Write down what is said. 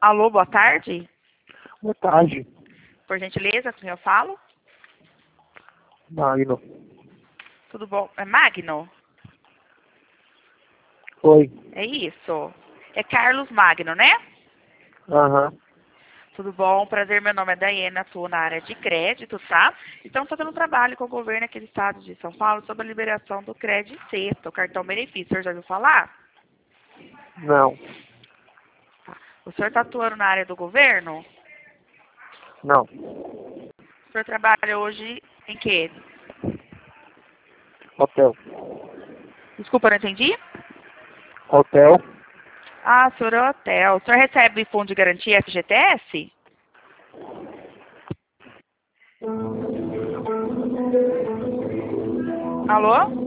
Alô, boa tarde. Boa tarde, Por gentileza, com quem eu falo? Magno. Tudo bom? É Magno? Oi. É isso. É Carlos Magno, né? Aham. Tudo bom? Prazer, meu nome é Daiane, atuo na área de crédito, tá? Então, fazendo um trabalho com o governo aqui do estado de São Paulo sobre a liberação do crédito sexta, o cartão benefício. O senhor já ouviu falar? Não. O senhor está atuando na área do governo? Não. O senhor trabalha hoje em quê? Hotel. Desculpa, não entendi? Hotel? Ah, o senhor é hotel. O senhor recebe fundo de garantia FGTS? Alô?